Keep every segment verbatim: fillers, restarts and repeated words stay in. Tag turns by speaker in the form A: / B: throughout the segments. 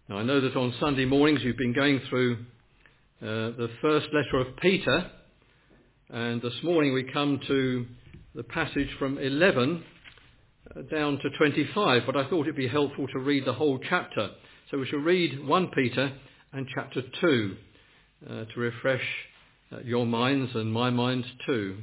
A: Now, I know that on Sunday mornings you've been going through uh, the first letter of Peter, and this morning we come to the passage from eleven uh, down to twenty-five, but I thought it'd be helpful to read the whole chapter. So we shall read First Peter and chapter two uh, to refresh uh, your minds and my mind too.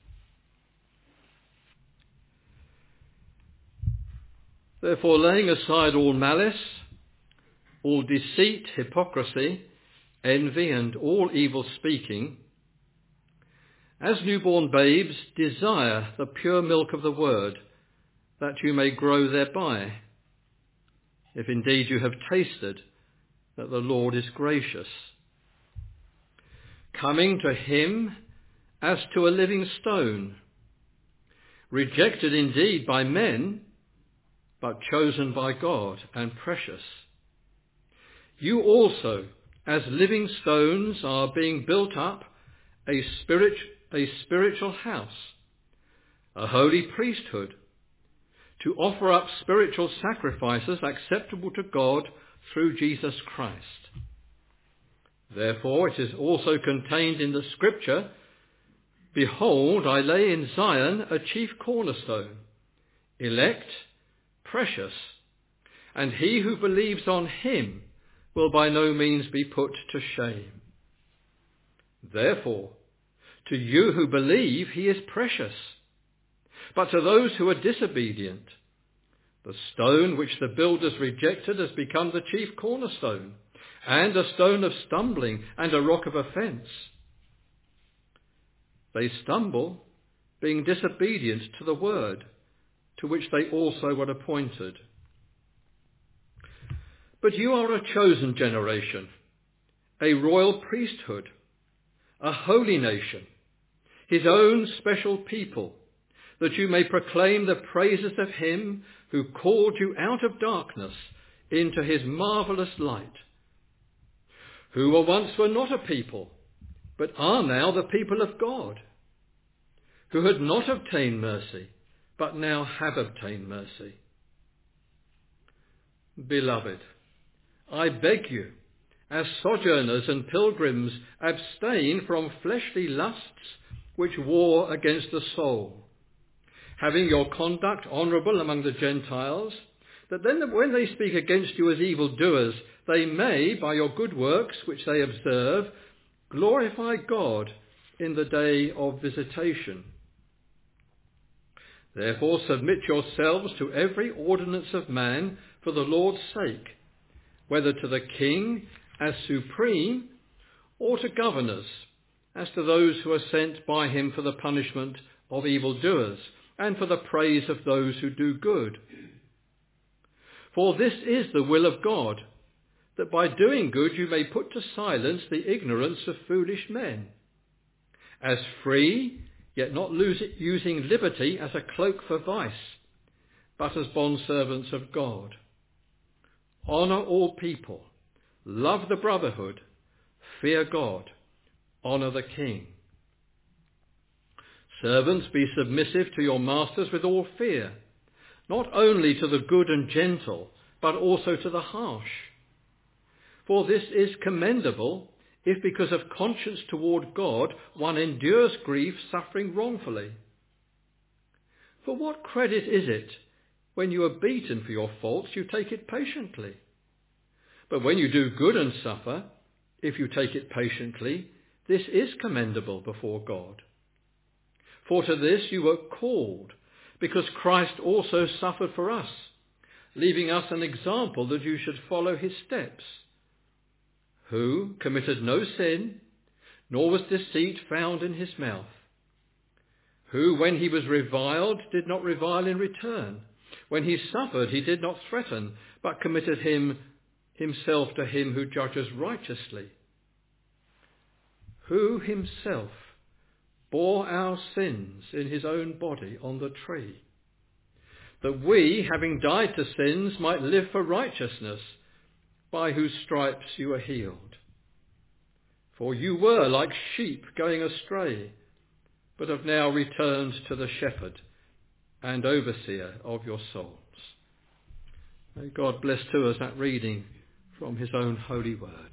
A: Therefore, laying aside all malice, all deceit, hypocrisy, envy, and all evil speaking, as newborn babes, desire the pure milk of the word, that you may grow thereby, if indeed you have tasted that the Lord is gracious. Coming to him as to a living stone, rejected indeed by men, but chosen by God and precious. You also, as living stones, are being built up a spirit, a spiritual house, a holy priesthood, to offer up spiritual sacrifices acceptable to God through Jesus Christ. Therefore, it is also contained in the Scripture, "Behold, I lay in Zion a chief cornerstone, elect, precious, and he who believes on him will by no means be put to shame. Therefore, to you who believe, he is precious. But to those who are disobedient, the stone which the builders rejected has become the chief cornerstone, and a stone of stumbling and a rock of offence. They stumble, being disobedient to the word, to which they also were appointed. But you are a chosen generation, a royal priesthood, a holy nation, his own special people, that you may proclaim the praises of him who called you out of darkness into his marvellous light, who were once were not a people, but are now the people of God, who had not obtained mercy, but now have obtained mercy. Beloved, I beg you, as sojourners and pilgrims, abstain from fleshly lusts which war against the soul, having your conduct honourable among the Gentiles, that then when they speak against you as evildoers, they may, by your good works which they observe, glorify God in the day of visitation. Therefore submit yourselves to every ordinance of man for the Lord's sake, whether to the king as supreme, or to governors, as to those who are sent by him for the punishment of evildoers, and for the praise of those who do good. For this is the will of God, that by doing good you may put to silence the ignorance of foolish men. As free, yet not lose it, using liberty as a cloak for vice, but as bondservants of God. Honour all people, love the brotherhood, fear God, honour the king. Servants, be submissive to your masters with all fear, not only to the good and gentle, but also to the harsh. For this is commendable, if because of conscience toward God one endures grief, suffering wrongfully. For what credit is it, when you are beaten for your faults, you take it patiently? But when you do good and suffer, if you take it patiently, this is commendable before God. For to this you were called, because Christ also suffered for us, leaving us an example that you should follow his steps, who committed no sin, nor was deceit found in his mouth, who, when he was reviled, did not revile in return. When he suffered, he did not threaten, but committed him himself to him who judges righteously, who himself bore our sins in his own body on the tree, that we, having died to sins, might live for righteousness, by whose stripes you are healed. For you were like sheep going astray, but have now returned to the shepherd and overseer of your souls. May God bless to us that reading from his own holy word.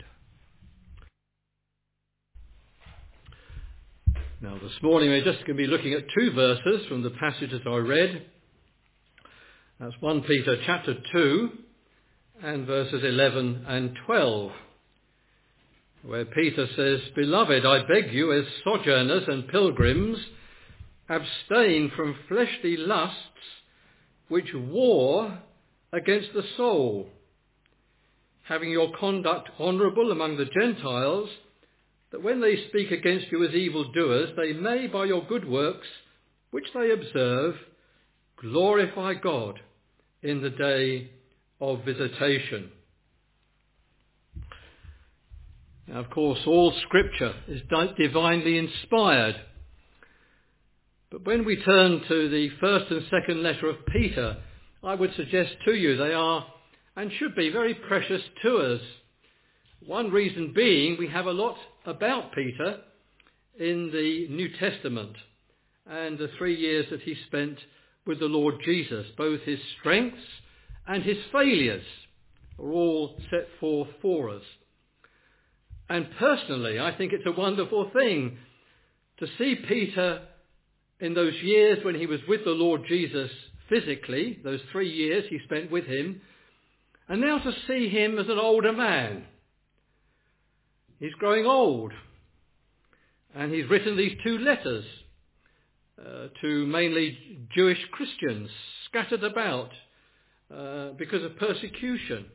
A: Now this morning we're just going to be looking at two verses from the passages I read. That's First Peter chapter two and verses eleven and twelve, where Peter says, "Beloved, I beg you as sojourners and pilgrims, abstain from fleshly lusts which war against the soul, having your conduct honourable among the Gentiles, that when they speak against you as evildoers, they may, by your good works, which they observe, glorify God in the day of visitation." Now, of course, all Scripture is divinely inspired. But when we turn to the first and second letter of Peter, I would suggest to you they are and should be very precious to us. One reason being we have a lot about Peter in the New Testament and the three years that he spent with the Lord Jesus. Both his strengths and his failures are all set forth for us. And personally, I think it's a wonderful thing to see Peter in those years when he was with the Lord Jesus physically, those three years he spent with him, and now to see him as an older man. He's growing old, and he's written these two letters uh, to mainly Jewish Christians scattered about uh, because of persecution.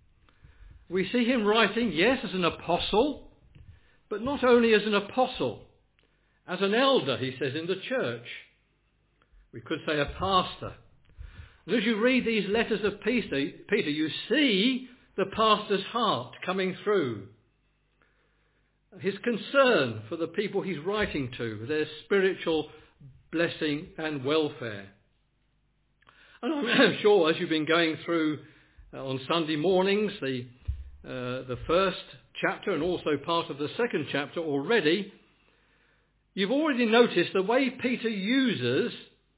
A: We see him writing, yes, as an apostle, but not only as an apostle, as an elder, he says, in the church. We could say a pastor. And as you read these letters of Peter, Peter, you see the pastor's heart coming through. His concern for the people he's writing to, their spiritual blessing and welfare. And I'm sure as you've been going through uh, on Sunday mornings, the, uh, the first chapter and also part of the second chapter already, you've already noticed the way Peter uses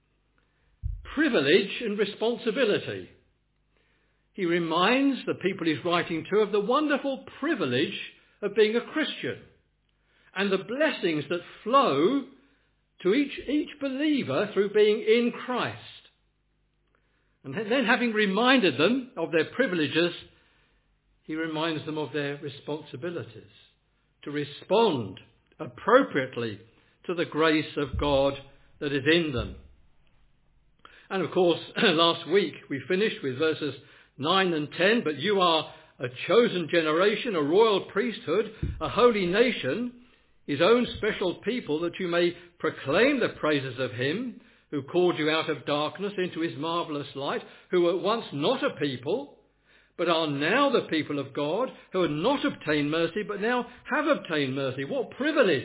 A: privilege and responsibility. He reminds the people he's writing to of the wonderful privilege of being a Christian and the blessings that flow to each, each believer through being in Christ. And then, having reminded them of their privileges, he reminds them of their responsibilities to respond appropriately to the grace of God that is in them. And of course, last week we finished with verses nine and ten, "But you are a chosen generation, a royal priesthood, a holy nation, his own special people, that you may proclaim the praises of him who called you out of darkness into his marvellous light, who were once not a people, but are now the people of God, who had not obtained mercy, but now have obtained mercy." What privilege!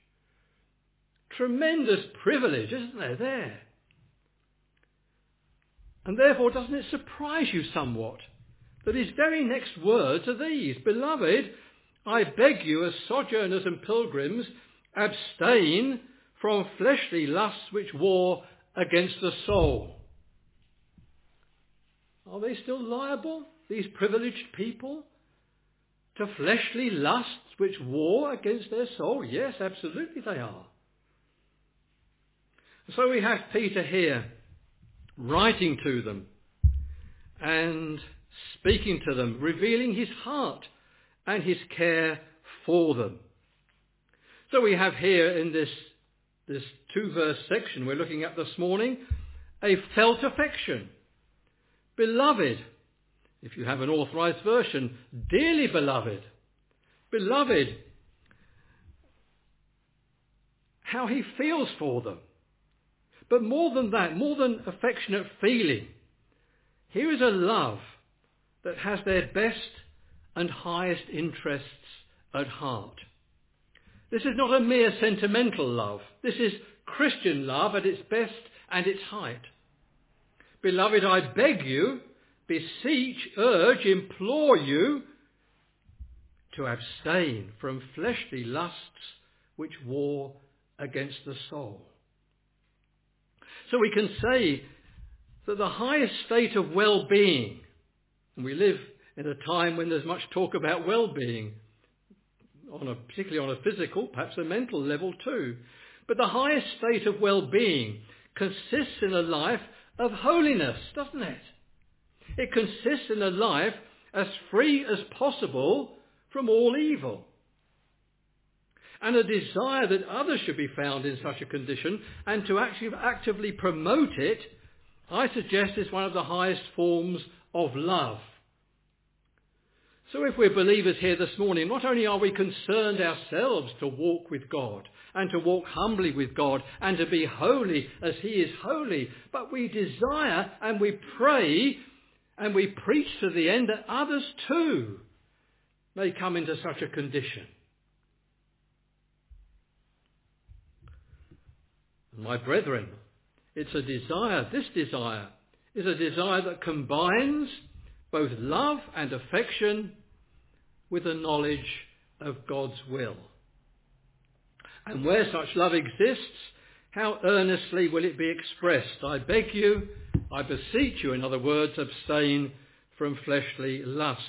A: Tremendous privilege, isn't there, there? And therefore, doesn't it surprise you somewhat that his very next words are these: "Beloved, I beg you as sojourners and pilgrims, abstain from fleshly lusts which war against the soul." Are they still liable, these privileged people, to fleshly lusts which war against their soul? Yes, absolutely they are. So we have Peter here writing to them and speaking to them, revealing his heart and his care for them. So we have here in this, this two-verse section we're looking at this morning, a felt affection. Beloved, if you have an authorized version, dearly beloved. Beloved, how he feels for them. But more than that, more than affectionate feeling, here is a love that has their best and highest interests at heart. This is not a mere sentimental love. This is Christian love at its best and its height. Beloved, I beg you, beseech, urge, implore you to abstain from fleshly lusts which war against the soul. So we can say that the highest state of well-being, and we live in a time when there's much talk about well-being, on a, particularly on a physical, perhaps a mental level too. But the highest state of well-being consists in a life of holiness, doesn't it? It consists in a life as free as possible from all evil. And a desire that others should be found in such a condition, and to actually actively promote it, I suggest is one of the highest forms of love. So if we're believers here this morning, not only are we concerned ourselves to walk with God and to walk humbly with God and to be holy as he is holy, but we desire and we pray and we preach to the end that others too may come into such a condition. My brethren, it's a desire, this desire is a desire that combines both love and affection with a knowledge of God's will. And where such love exists, how earnestly will it be expressed? I beg you, I beseech you, in other words, abstain from fleshly lusts.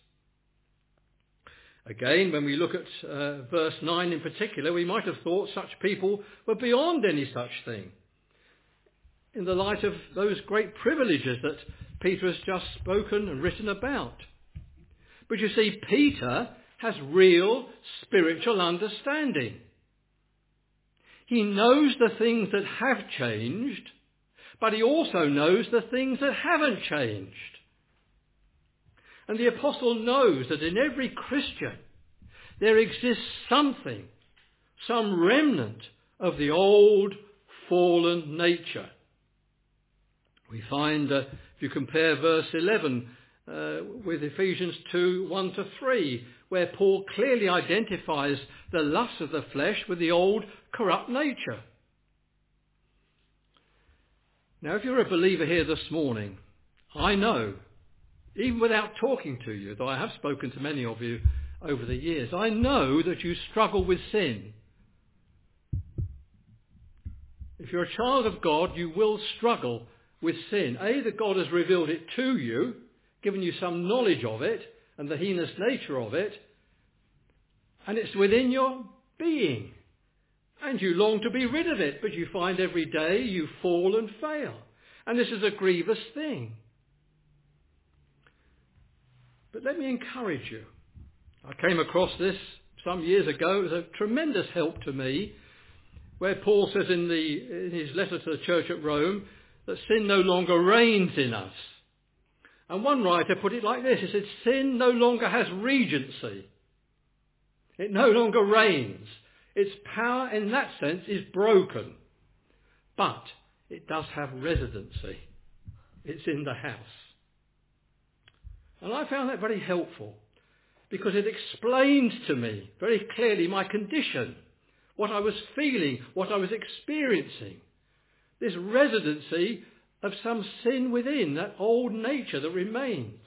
A: Again, when we look at uh, verse nine in particular, we might have thought such people were beyond any such thing, in the light of those great privileges that Peter has just spoken and written about. But you see, Peter has real spiritual understanding. He knows the things that have changed, but he also knows the things that haven't changed. And the apostle knows that in every Christian there exists something, some remnant of the old fallen nature. We find, uh, if you compare verse eleven uh, with Ephesians two, one to three, where Paul clearly identifies the lust of the flesh with the old corrupt nature. Now, if you're a believer here this morning, I know, even without talking to you, though I have spoken to many of you over the years, I know that you struggle with sin. If you're a child of God, you will struggle with sin. A, that God has revealed it to you, given you some knowledge of it and the heinous nature of it, and it's within your being. And you long to be rid of it, but you find every day you fall and fail. And this is a grievous thing. But let me encourage you. I came across this some years ago. It was a tremendous help to me, where Paul says in, the, in his letter to the church at Rome that sin no longer reigns in us. And one writer put it like this. He said, sin no longer has regency. It no longer reigns. Its power in that sense is broken. But it does have residency. It's in the house. And I found that very helpful, because it explains to me very clearly my condition, what I was feeling, what I was experiencing. This residency of some sin within, that old nature that remains.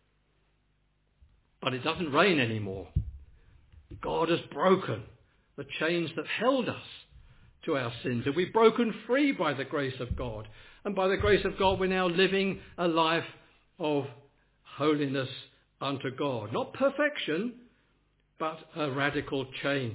A: But it doesn't reign anymore. God has broken the chains that held us to our sins, and we've broken free by the grace of God. And by the grace of God, we're now living a life of holiness unto God. Not perfection, but a radical change.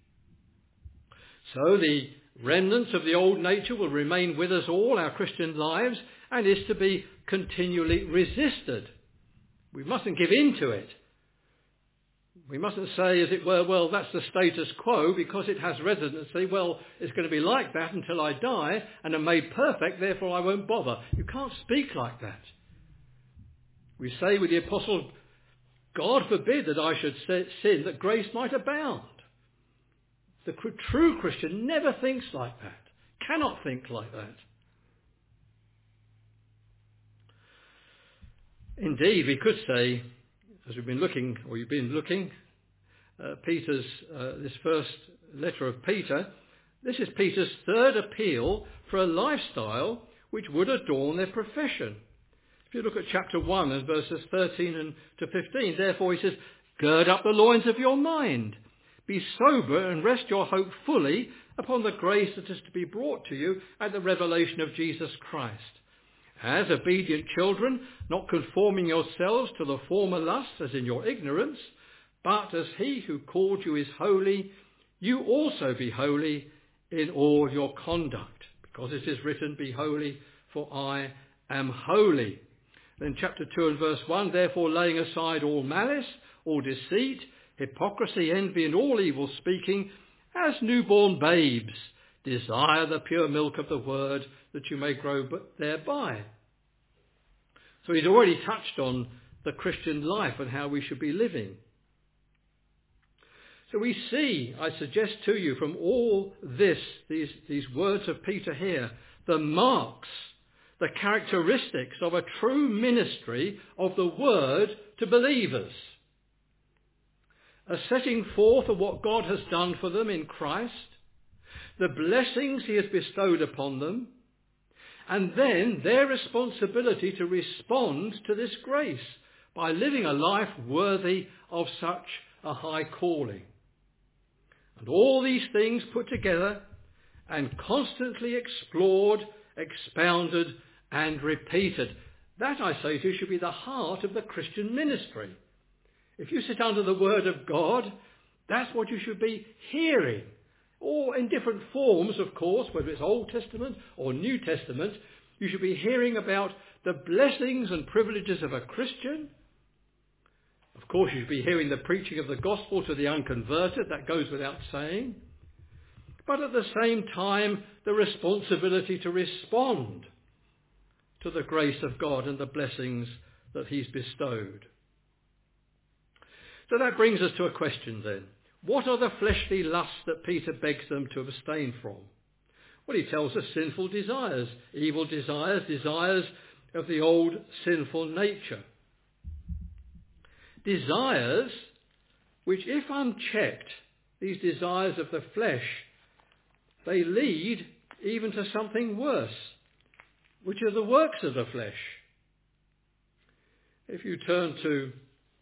A: So the remnants of the old nature will remain with us all our Christian lives, and is to be continually resisted. We mustn't give in to it. We mustn't say, as it were, well, that's the status quo because it has residency. Well, it's going to be like that until I die and am made perfect, therefore I won't bother. You can't speak like that. We say with the apostle, God forbid that I should sin, that grace might abound. The true Christian never thinks like that, cannot think like that. Indeed, we could say, as we've been looking, or you've been looking, uh, Peter's, uh, this first letter of Peter, this is Peter's third appeal for a lifestyle which would adorn their profession. If you look at chapter one and verses thirteen and to fifteen, therefore he says, gird up the loins of your mind. Be sober and rest your hope fully upon the grace that is to be brought to you at the revelation of Jesus Christ. As obedient children, not conforming yourselves to the former lusts as in your ignorance, but as he who called you is holy, you also be holy in all your conduct. Because it is written, be holy, for I am holy. Then chapter two and verse one, therefore laying aside all malice, all deceit, hypocrisy, envy and all evil speaking, as newborn babes, desire the pure milk of the word, that you may grow thereby. So he's already touched on the Christian life and how we should be living. So we see, I suggest to you from all this, these, these words of Peter here, the marks, the characteristics of a true ministry of the word to believers. A setting forth of what God has done for them in Christ, the blessings he has bestowed upon them, and then their responsibility to respond to this grace by living a life worthy of such a high calling. And all these things put together and constantly explored, expounded and repeated. That, I say to you, should be the heart of the Christian ministry. If you sit under the Word of God, that's what you should be hearing. Or in different forms, of course, whether it's Old Testament or New Testament, you should be hearing about the blessings and privileges of a Christian. Of course, you should be hearing the preaching of the gospel to the unconverted. That goes without saying. But at the same time, the responsibility to respond to the grace of God and the blessings that he's bestowed. So that brings us to a question then. What are the fleshly lusts that Peter begs them to abstain from? Well, he tells us sinful desires, evil desires, desires of the old sinful nature. Desires which, if unchecked, these desires of the flesh, they lead even to something worse, which are the works of the flesh. If you turn to,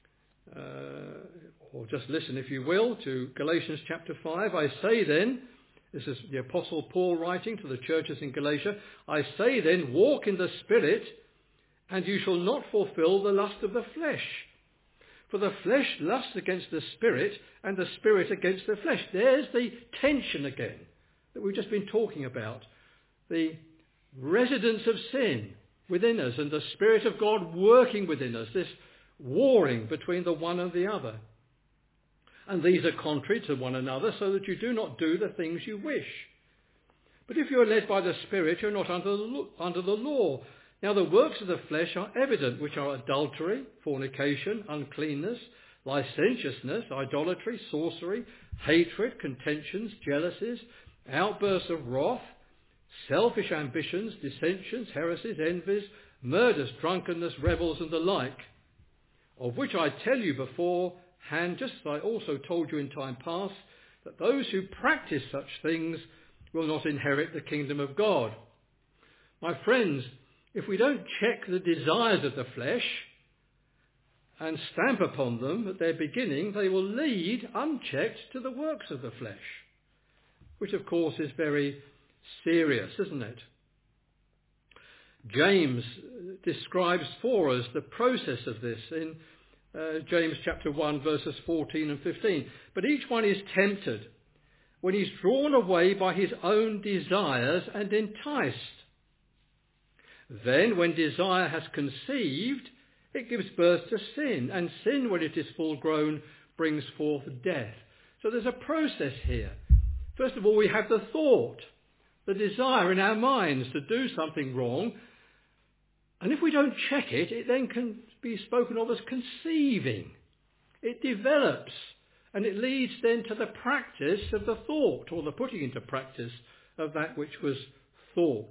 A: uh, or just listen if you will, to Galatians chapter five, I say then, this is the Apostle Paul writing to the churches in Galatia, I say then, walk in the Spirit, and you shall not fulfill the lust of the flesh. For the flesh lusts against the Spirit, and the Spirit against the flesh. There's the tension again that we've just been talking about. The residence of sin within us and the Spirit of God working within us, this warring between the one and the other. And these are contrary to one another, so that you do not do the things you wish. But if you are led by the Spirit, you're not under the, under the law. Now the works of the flesh are evident, which are adultery, fornication, uncleanness, licentiousness, idolatry, sorcery, hatred, contentions, jealousies, outbursts of wrath, selfish ambitions, dissensions, heresies, envies, murders, drunkenness, rebels, and the like, of which I tell you beforehand, just as I also told you in time past, that those who practice such things will not inherit the kingdom of God. My friends, if we don't check the desires of the flesh and stamp upon them at their beginning, they will lead unchecked to the works of the flesh, which of course is very serious, isn't it? James describes for us the process of this in uh, James chapter one verses fourteen and fifteen. But each one is tempted when he's drawn away by his own desires and enticed. Then when desire has conceived, it gives birth to sin, and sin, when it is full grown, brings forth death. So there's a process here. First of all, we have the thought, the desire in our minds to do something wrong. And if we don't check it, it then can be spoken of as conceiving. It develops, and it leads then to the practice of the thought, or the putting into practice of that which was thought.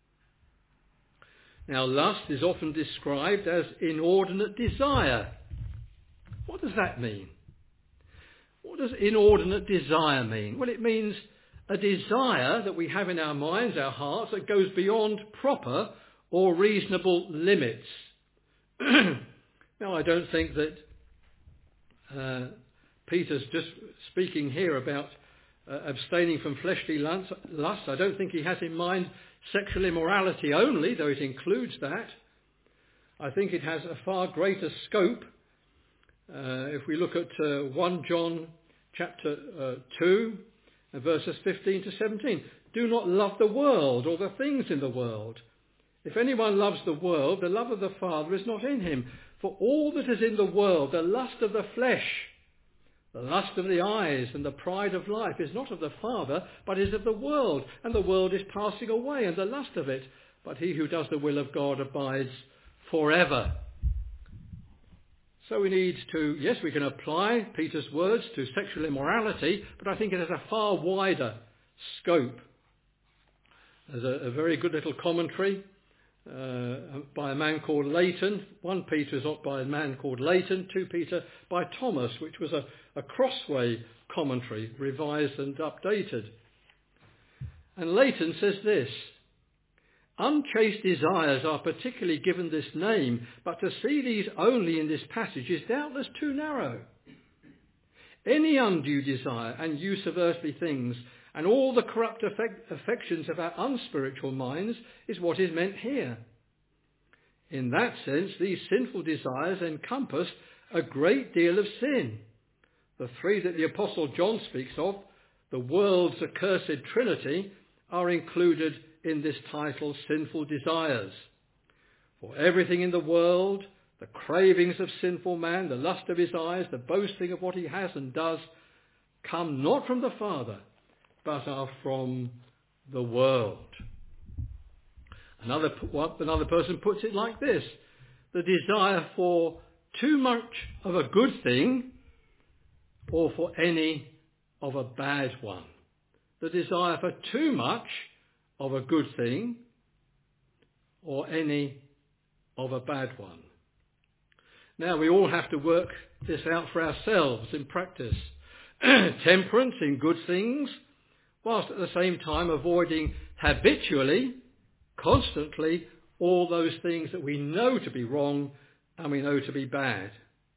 A: Now, lust is often described as inordinate desire. What does that mean? What does inordinate desire mean? Well, it means a desire that we have in our minds, our hearts, that goes beyond proper or reasonable limits. Now, I don't think that uh, Peter's just speaking here about uh, abstaining from fleshly lust. I don't think he has in mind sexual immorality only, though it includes that. I think it has a far greater scope. Uh, if we look at uh, First John chapter uh, two, and verses fifteen to seventeen. Do not love the world or the things in the world. If anyone loves the world, the love of the Father is not in him. For all that is in the world, the lust of the flesh, the lust of the eyes, and the pride of life is not of the Father, but is of the world. And the world is passing away, and the lust of it. But he who does the will of God abides forever. So we need to, yes, we can apply Peter's words to sexual immorality, but I think it has a far wider scope. There's a, a very good little commentary uh, by a man called Leighton. First Peter is by a man called Leighton, Second Peter by Thomas, which was a, a crossway commentary, revised and updated. And Leighton says this: unchaste desires are particularly given this name, but to see these only in this passage is doubtless too narrow. Any undue desire and use of earthly things and all the corrupt affect- affections of our unspiritual minds is what is meant here. In that sense, these sinful desires encompass a great deal of sin. The three that the Apostle John speaks of, the world's accursed trinity, are included in this title, sinful desires. For everything in the world, the cravings of sinful man, the lust of his eyes, the boasting of what he has and does, come not from the Father, but are from the world. Another, another person puts it like this: the desire for too much of a good thing or for any of a bad one. The desire for too much of a good thing or any of a bad one. Now we all have to work this out for ourselves in practice. Temperance in good things, whilst at the same time avoiding habitually, constantly, all those things that we know to be wrong and we know to be bad.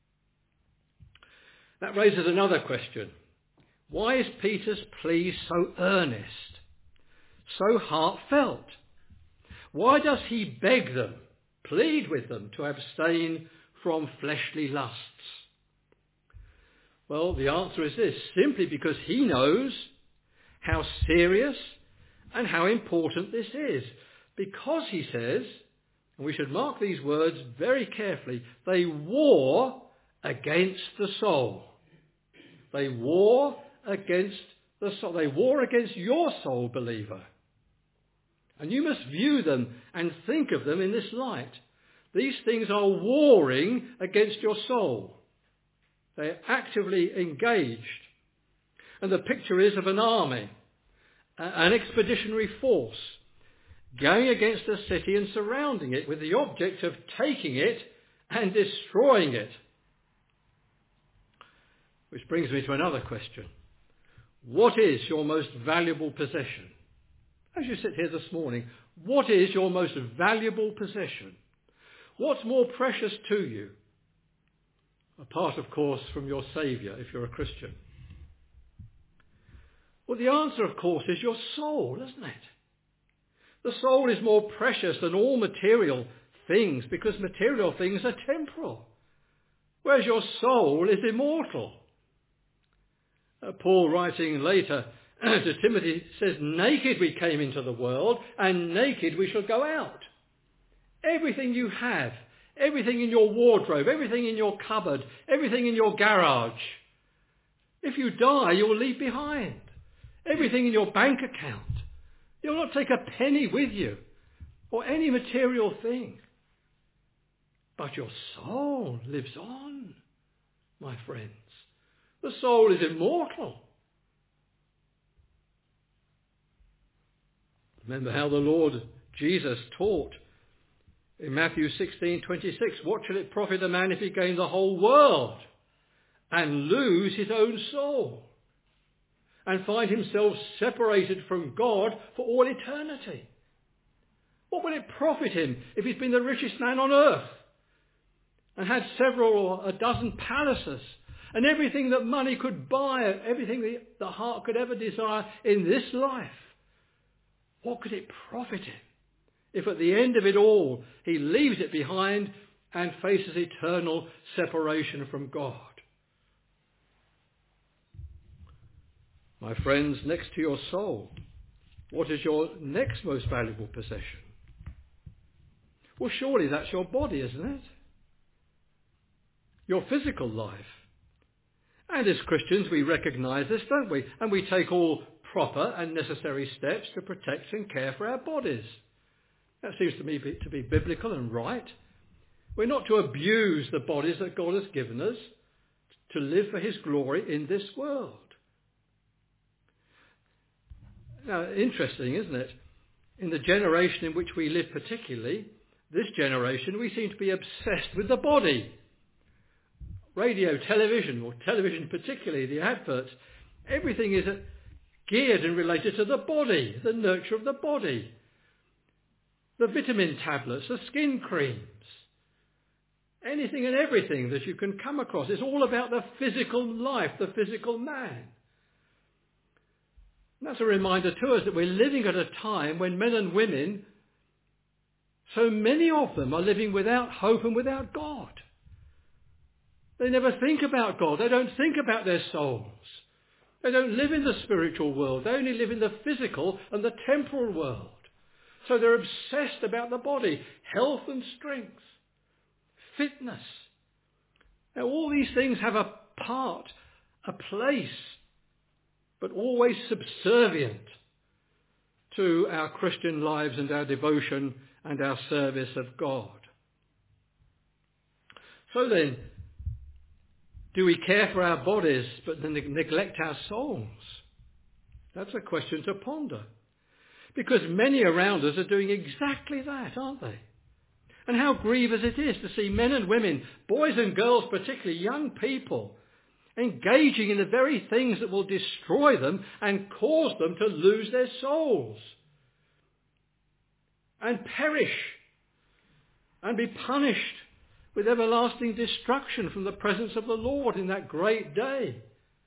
A: That raises another question. Why is Peter's plea so earnest, so heartfelt? Why does he beg them, plead with them to abstain from fleshly lusts? Well, the answer is this: simply because he knows how serious and how important this is. Because, he says, and we should mark these words very carefully, they war against the soul. They war against the soul. They war against your soul, believer. And you must view them and think of them in this light. These things are warring against your soul. They are actively engaged. And the picture is of an army, an expeditionary force, going against a city and surrounding it with the object of taking it and destroying it. Which brings me to another question. What is your most valuable possession? As you sit here this morning, what is your most valuable possession? What's more precious to you? Apart, of course, from your Saviour, if you're a Christian. Well, the answer, of course, is your soul, isn't it? The soul is more precious than all material things because material things are temporal, whereas your soul is immortal. Uh, Paul, writing later to Timothy, says, naked we came into the world and naked we shall go out. Everything you have, everything in your wardrobe, everything in your cupboard, everything in your garage, if you die, you'll leave behind. Everything in your bank account. You'll not take a penny with you or any material thing. But your soul lives on, my friends. The soul is immortal. Remember how the Lord Jesus taught in Matthew sixteen twenty-six, what shall it profit a man if he gain the whole world and lose his own soul and find himself separated from God for all eternity? What will it profit him if he's been the richest man on earth and had several or a dozen palaces and everything that money could buy, everything the, the heart could ever desire in this life? what could it profit him if at the end of it all he leaves it behind and faces eternal separation from God? My friends, next to your soul, what is your next most valuable possession? Well, surely that's your body, isn't it? Your physical life. And as Christians, we recognise this, don't we? And we take all proper and necessary steps to protect and care for our bodies. That seems to me to be biblical and right. We're not to abuse the bodies that God has given us to live for his glory in this world. Now, interesting, isn't it? In the generation in which we live particularly, this generation, we seem to be obsessed with the body. Radio, television, or television particularly, the adverts, everything is geared and related to the body, the nurture of the body. The vitamin tablets, the skin creams, anything and everything that you can come across. It's all about the physical life, the physical man. And that's a reminder to us that we're living at a time when men and women, so many of them, are living without hope and without God. They never think about God. They don't think about their souls. They don't live in the spiritual world. They only live in the physical and the temporal world. So they're obsessed about the body, health and strength, fitness. Now all these things have a part, a place, but always subservient to our Christian lives and our devotion and our service of God. So then, do we care for our bodies but then neglect our souls? That's a question to ponder. Because many around us are doing exactly that, aren't they? And how grievous it is to see men and women, boys and girls, particularly young people, engaging in the very things that will destroy them and cause them to lose their souls and perish and be punished with everlasting destruction from the presence of the Lord in that great day.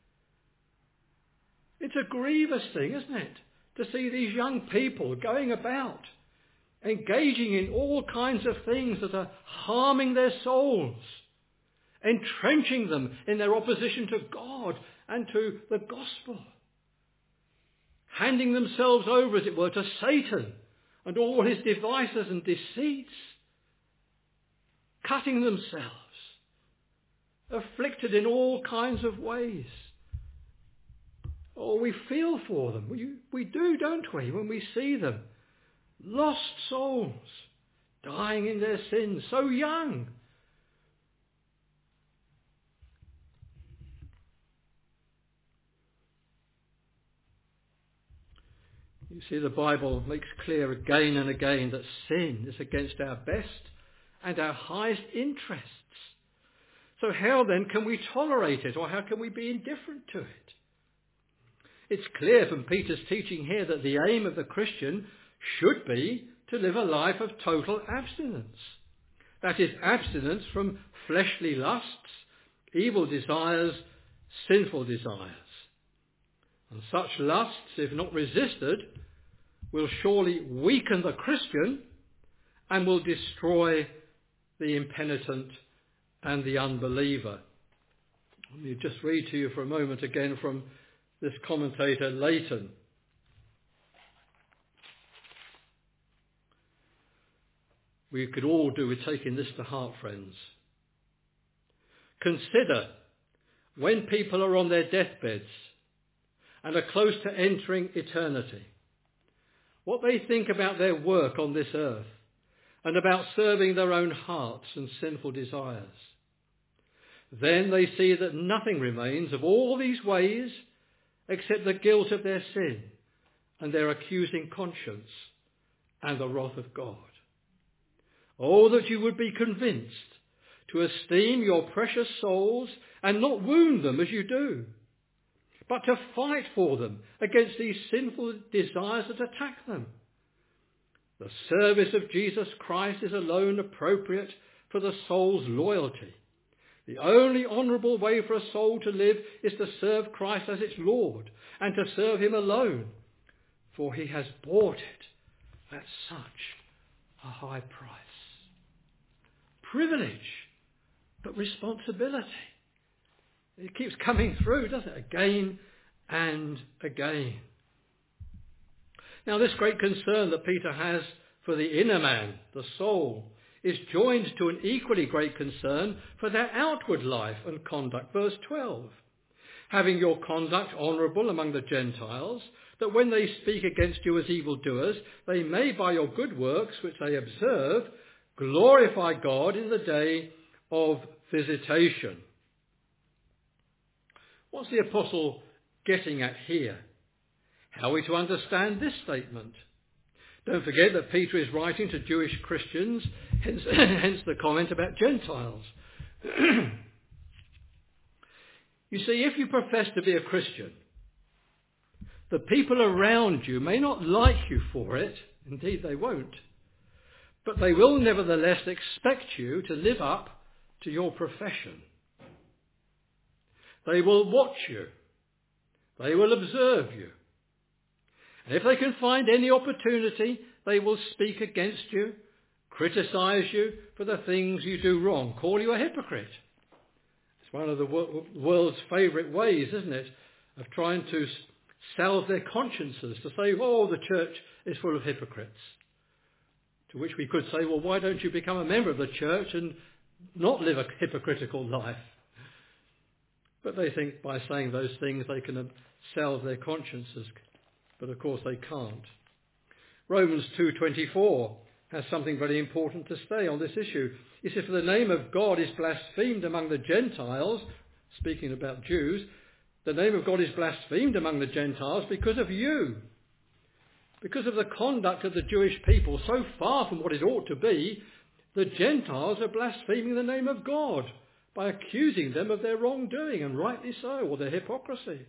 A: It's a grievous thing, isn't it, to see these young people going about, engaging in all kinds of things that are harming their souls, entrenching them in their opposition to God and to the gospel, handing themselves over, as it were, to Satan and all his devices and deceits, cutting themselves, afflicted in all kinds of ways. Oh, we feel for them. We, we do, don't we, when we see them. Lost souls, dying in their sins, so young. You see, the Bible makes clear again and again that sin is against our best and our highest interests. So how then can we tolerate it, or how can we be indifferent to it? It's clear from Peter's teaching here that the aim of the Christian should be to live a life of total abstinence. That is, abstinence from fleshly lusts, evil desires, sinful desires. And such lusts, if not resisted, will surely weaken the Christian and will destroy the impenitent and the unbeliever. Let me just read to you for a moment again from this commentator Leighton. We could all do with taking this to heart, friends. Consider when people are on their deathbeds and are close to entering eternity, what they think about their work on this earth and about serving their own hearts and sinful desires. Then they see that nothing remains of all these ways except the guilt of their sin and their accusing conscience and the wrath of God. Oh, that you would be convinced to esteem your precious souls and not wound them as you do, but to fight for them against these sinful desires that attack them. The service of Jesus Christ is alone appropriate for the soul's loyalty. The only honourable way for a soul to live is to serve Christ as its Lord and to serve him alone, for he has bought it at such a high price. Privilege, but responsibility. It keeps coming through, doesn't it? Again and again. Now, this great concern that Peter has for the inner man, the soul, is joined to an equally great concern for their outward life and conduct. Verse twelve. Having your conduct honourable among the Gentiles, that when they speak against you as evildoers, they may by your good works, which they observe, glorify God in the day of visitation. What's the apostle getting at here? How are we to understand this statement? Don't forget that Peter is writing to Jewish Christians, hence, hence the comment about Gentiles. You see, if you profess to be a Christian, the people around you may not like you for it, indeed they won't, but they will nevertheless expect you to live up to your profession. They will watch you. They will observe you. And if they can find any opportunity, they will speak against you, criticise you for the things you do wrong, call you a hypocrite. It's one of the world's favourite ways, isn't it, of trying to salve their consciences, to say, oh, the church is full of hypocrites. To which we could say, well, why don't you become a member of the church and not live a hypocritical life? But they think by saying those things they can salve their consciences. But of course they can't. Romans two twenty-four has something very important to say on this issue. It says, for the name of God is blasphemed among the Gentiles, speaking about Jews, the name of God is blasphemed among the Gentiles because of you. Because of the conduct of the Jewish people, so far from what it ought to be, the Gentiles are blaspheming the name of God by accusing them of their wrongdoing, and rightly so, or their hypocrisy.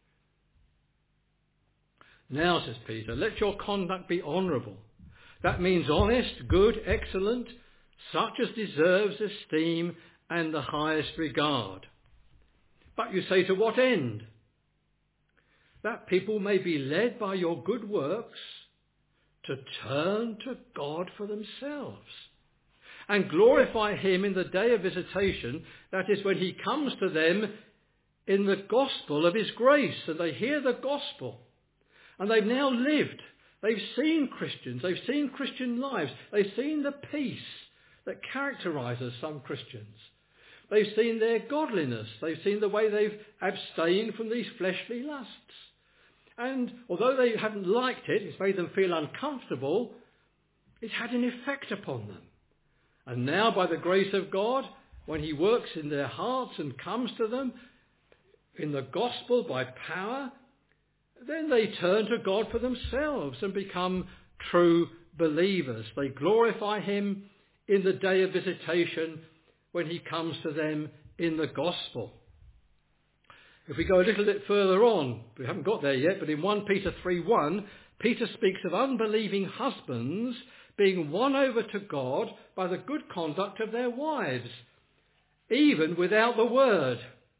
A: Now, says Peter, let your conduct be honourable. That means honest, good, excellent, such as deserves esteem and the highest regard. But you say, to what end? That people may be led by your good works to turn to God for themselves and glorify him in the day of visitation, that is when he comes to them in the gospel of his grace, and they hear the gospel. And they've now lived. They've seen Christians. They've seen Christian lives. They've seen the peace that characterises some Christians. They've seen their godliness. They've seen the way they've abstained from these fleshly lusts. And although they haven't liked it, it's made them feel uncomfortable, it's had an effect upon them. And now, by the grace of God, when he works in their hearts and comes to them in the gospel by power, then they turn to God for themselves and become true believers. They glorify him in the day of visitation when he comes to them in the gospel. If we go a little bit further on, we haven't got there yet, but in First Peter three one, Peter speaks of unbelieving husbands being won over to God by the good conduct of their wives, even without the word.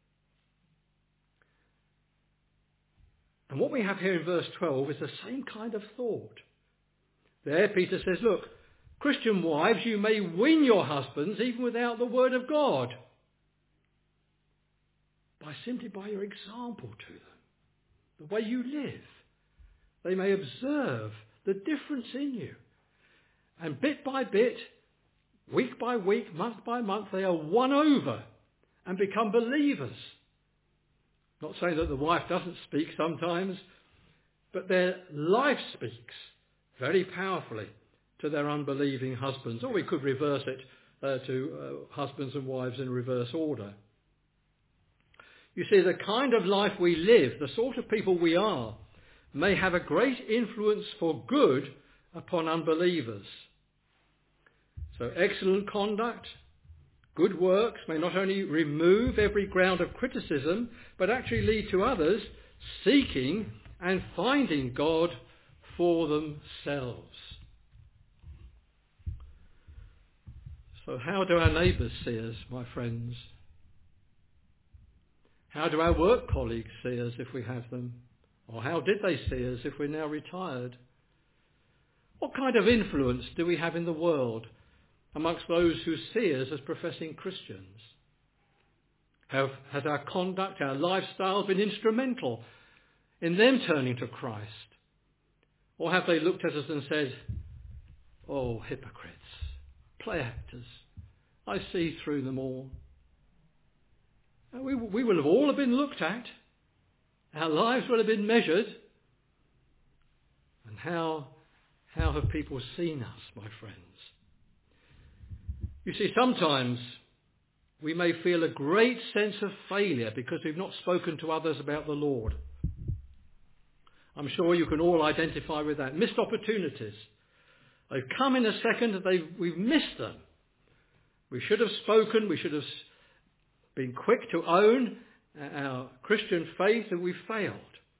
A: And what we have here in verse twelve is the same kind of thought. There Peter says, look, Christian wives, you may win your husbands even without the word of God, by simply by your example to them, the way you live. They may observe the difference in you. And bit by bit, week by week, month by month, they are won over and become believers. Not saying that the wife doesn't speak sometimes, but their life speaks very powerfully to their unbelieving husbands. Or we could reverse it uh, to uh, husbands and wives in reverse order. You see, the kind of life we live, the sort of people we are, may have a great influence for good upon unbelievers. So excellent conduct, good works may not only remove every ground of criticism, but actually lead to others seeking and finding God for themselves. So how do our neighbours see us, my friends? How do our work colleagues see us if we have them? Or how did they see us if we're now retired? What kind of influence do we have in the world amongst those who see us as professing Christians? Have, has our conduct, our lifestyle been instrumental in them turning to Christ? Or have they looked at us and said, "Oh, hypocrites, play actors, I see through them all"? We, we will have all have been looked at. Our lives will have been measured. And how, how have people seen us, my friends? You see, sometimes we may feel a great sense of failure because we've not spoken to others about the Lord. I'm sure you can all identify with that. Missed opportunities. They've come in a second and they've, we've missed them. We should have spoken. We should have been quick to own our Christian faith, and we failed.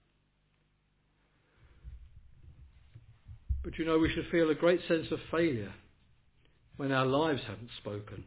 A: But you know, we should feel a great sense of failure when our lives haven't spoken.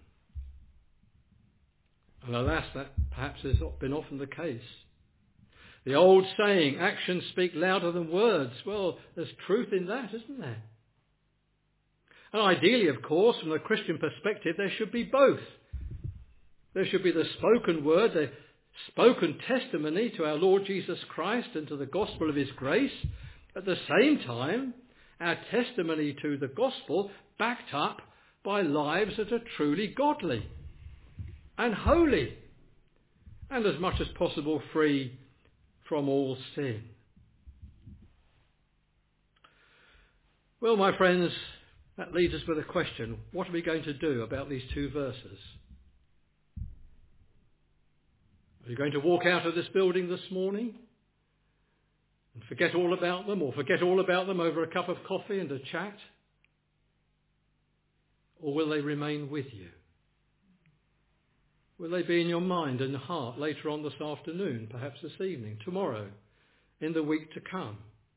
A: And alas, that perhaps has been often the case. The old saying, actions speak louder than words. Well, there's truth in that, isn't there? And ideally, of course, from the Christian perspective, there should be both. There should be the spoken word, the spoken testimony to our Lord Jesus Christ and to the gospel of his grace. At the same time, our testimony to the gospel backed up by lives that are truly godly and holy, and as much as possible free from all sin. Well, my friends, that leads us with a question. What are we going to do about these two verses? Are you going to walk out of this building this morning and forget all about them, or forget all about them over a cup of coffee and a chat? Or will they remain with you? Will they be in your mind and heart later on this afternoon, perhaps this evening, tomorrow, in the week to come?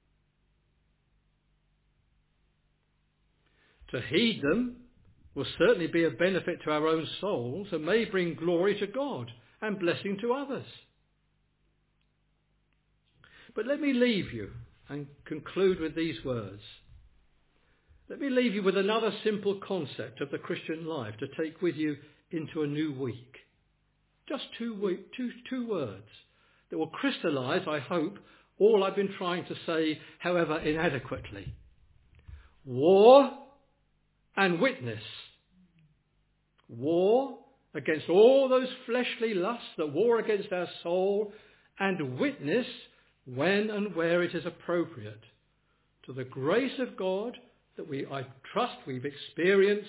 A: To heed them will certainly be a benefit to our own souls and may bring glory to God and blessing to others. But let me leave you and conclude with these words. Let me leave you with another simple concept of the Christian life to take with you into a new week. Just two, week, two, two words that will crystallize, I hope, all I've been trying to say, however inadequately. War and witness. War against all those fleshly lusts that war against our soul, and witness when and where it is appropriate to the grace of God that we, I trust, we've experienced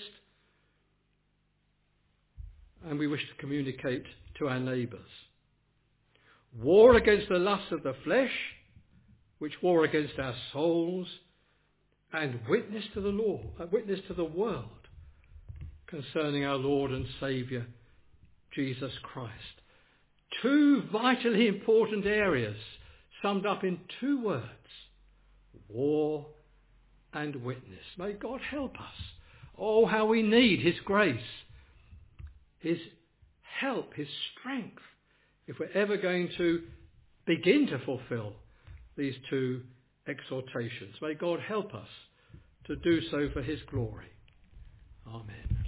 A: and we wish to communicate to our neighbours. War against the lusts of the flesh, which war against our souls, and witness to the Lord, uh, witness to the world concerning our Lord and Saviour, Jesus Christ. Two vitally important areas summed up in two words: war and witness. May God help us. Oh, how we need his grace, his help, his strength, if we're ever going to begin to fulfill these two exhortations. May God help us to do so for his glory. Amen.